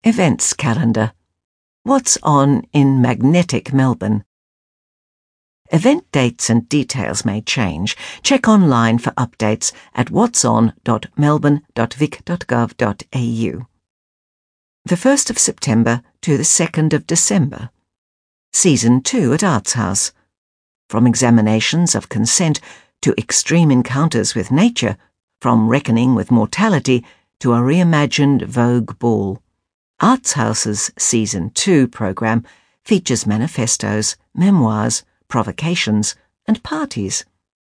Events calendar. What's on in magnetic Melbourne? Event dates and details may change. Check online for updates at whatson.melbourne.vic.gov.au. The 1st of September to the 2nd of December. Season 2 at Arts House. From examinations of consent to extreme encounters with nature, from reckoning with mortality to a reimagined Vogue ball. Arts House's Season 2 programme features manifestos, memoirs, provocations and parties.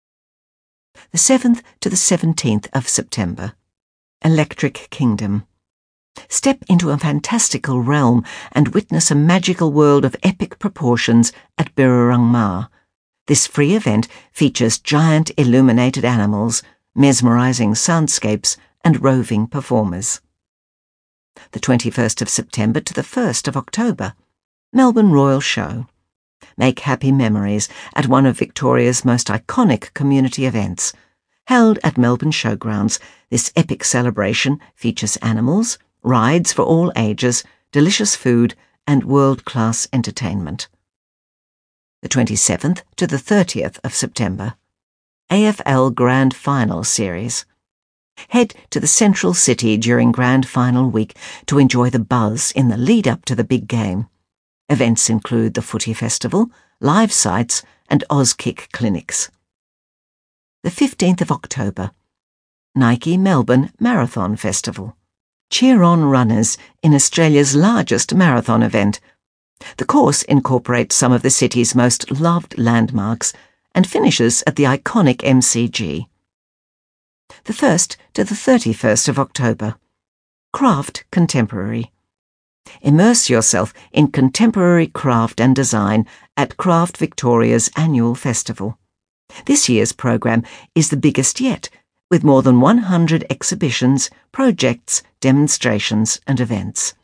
The 7th to the 17th of September. Electric Kingdom. Step into a fantastical realm and witness a magical world of epic proportions at Birrarung Ma. This free event features giant illuminated animals, mesmerising soundscapes and roving performers. The 21st of September to the 1st of October. Melbourne Royal Show. Make happy memories at one of Victoria's most iconic community events. Held at Melbourne Showgrounds, this epic celebration features animals, rides for all ages, delicious food and world-class entertainment. The 27th to the 30th of September. AFL Grand Final Series. Head to the central city during Grand Final week to enjoy the buzz in the lead-up to the big game. Events include the Footy Festival, live sites and Auskick clinics. The 15th of October. Nike Melbourne Marathon Festival. Cheer on runners in Australia's largest marathon event. The course incorporates some of the city's most loved landmarks and finishes at the iconic MCG. The 1st to the 31st of October. Craft Contemporary. Immerse yourself in contemporary craft and design at Craft Victoria's annual festival. This year's programme is the biggest yet, with more than 100 exhibitions, projects, demonstrations and events.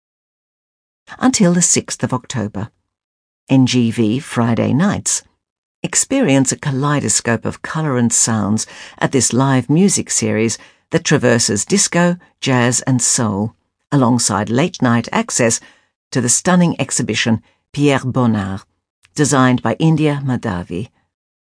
Until the 6th of October. NGV Friday Nights. Experience a kaleidoscope of colour and sounds at this live music series that traverses disco, jazz and soul, alongside late-night access to the stunning exhibition Pierre Bonnard, designed by India Madhavi.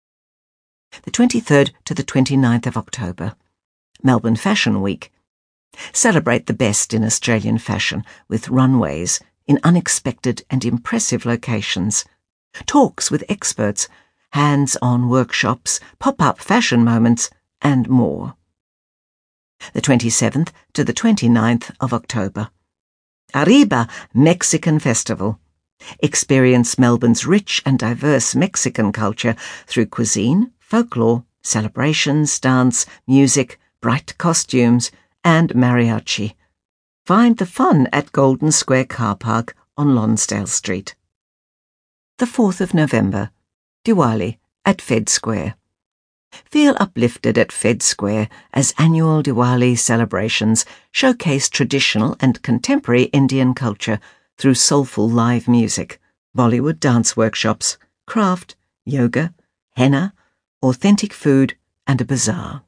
The 23rd to the 29th of October. Melbourne Fashion Week. Celebrate the best in Australian fashion with runways in unexpected and impressive locations, talks with experts, hands-on workshops, pop-up fashion moments, and more. The 27th to the 29th of October. Arriba Mexican Festival. Experience Melbourne's rich and diverse Mexican culture through cuisine, folklore, celebrations, dance, music, bright costumes, and mariachi. Find the fun at Golden Square Car Park on Lonsdale Street. The 4th of November. Diwali at Fed Square. Feel uplifted at Fed Square as annual Diwali celebrations showcase traditional and contemporary Indian culture through soulful live music, Bollywood dance workshops, craft, yoga, henna, authentic food and a bazaar.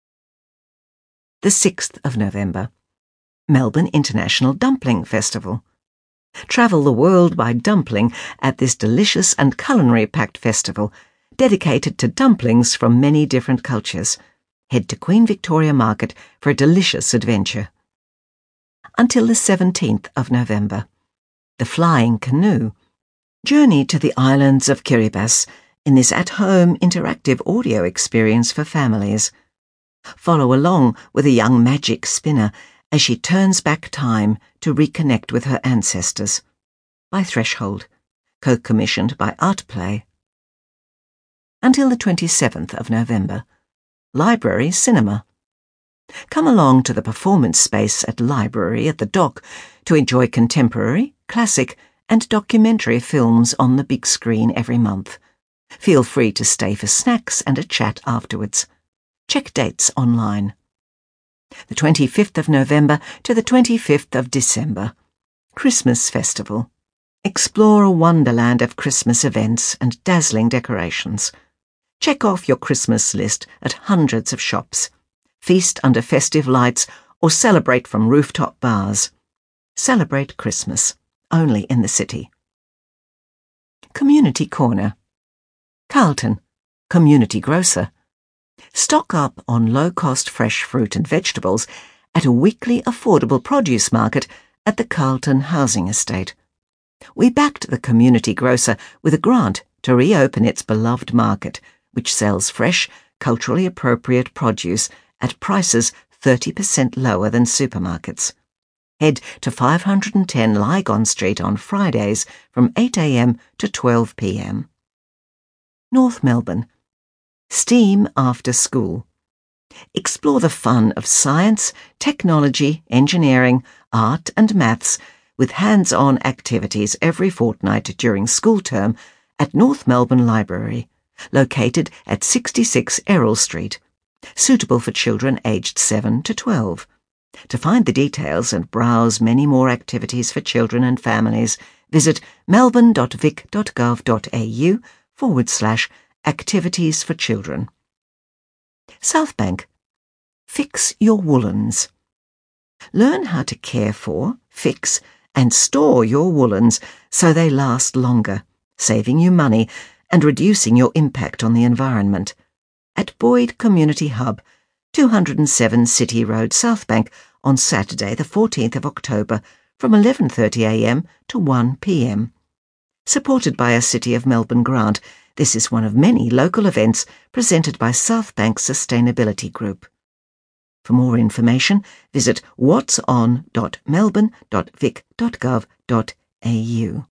The 6th of November. Melbourne International Dumpling Festival. Travel the world by dumpling at this delicious and culinary-packed festival dedicated to dumplings from many different cultures. Head to Queen Victoria Market for a delicious adventure. Until the 17th of November. The Flying Canoe. Journey to the islands of Kiribati in this at-home interactive audio experience for families. Follow along with a young magic spinner as she turns back time to reconnect with her ancestors. By Threshold, co-commissioned by Artplay. Until the 27th of November. Library Cinema. Come along to the performance space at Library at the Dock to enjoy contemporary, classic and documentary films on the big screen every month. Feel free to stay for snacks and a chat afterwards. Check dates online. The 25th of November to the 25th of December. Christmas Festival. Explore a wonderland of Christmas events and dazzling decorations. Check off your Christmas list at hundreds of shops. Feast under festive lights or celebrate from rooftop bars. Celebrate Christmas, only in the city. Community Corner. Carlton, community grocer. Stock up on low-cost fresh fruit and vegetables at a weekly affordable produce market at the Carlton Housing Estate. We backed the community grocer with a grant to reopen its beloved market, which sells fresh, culturally appropriate produce at prices 30% lower than supermarkets. Head to 510 Lygon Street on Fridays from 8 a.m. to 12 p.m. North Melbourne. STEAM after school. Explore the fun of science, technology, engineering, art and maths with hands-on activities every fortnight during school term at North Melbourne Library, located at 66 Errol Street, suitable for children aged 7 to 12. To find the details and browse many more activities for children and families, visit melbourne.vic.gov.au/activities for children. Southbank. Fix your woolens. Learn how to care for, fix, and store your woolens so they last longer, saving you money and reducing your impact on the environment. At Boyd Community Hub, 207 City Road, Southbank, on Saturday the 14th of October from 11:30 a.m. to 1 p.m. Supported by a City of Melbourne grant, this is one of many local events presented by Southbank Sustainability Group. For more information, visit whatson.melbourne.vic.gov.au.